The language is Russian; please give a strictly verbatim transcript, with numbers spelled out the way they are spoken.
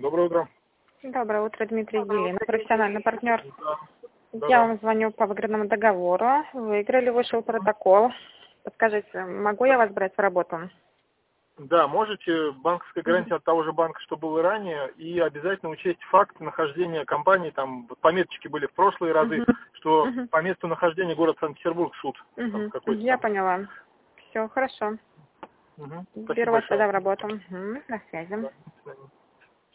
Доброе утро. Доброе утро, Дмитрий Зелин, профессиональный партнер. Да, Я да. вам звоню по выигранному договору. Выиграли, вышел протокол. Подскажите, могу я вас брать в работу? Да, можете. Банковская гарантия от того же банка, что было и ранее, и обязательно учесть факт нахождения компании, там вот пометочки были в прошлые разы, Мгм. что Мгм. по месту нахождения город Санкт-Петербург, суд. Там Мгм. какой-то Я там. поняла. Все, хорошо. Мгм. Беру Спасибо вас большое. тогда в работу. Мгм. До связи. Да, до свидания.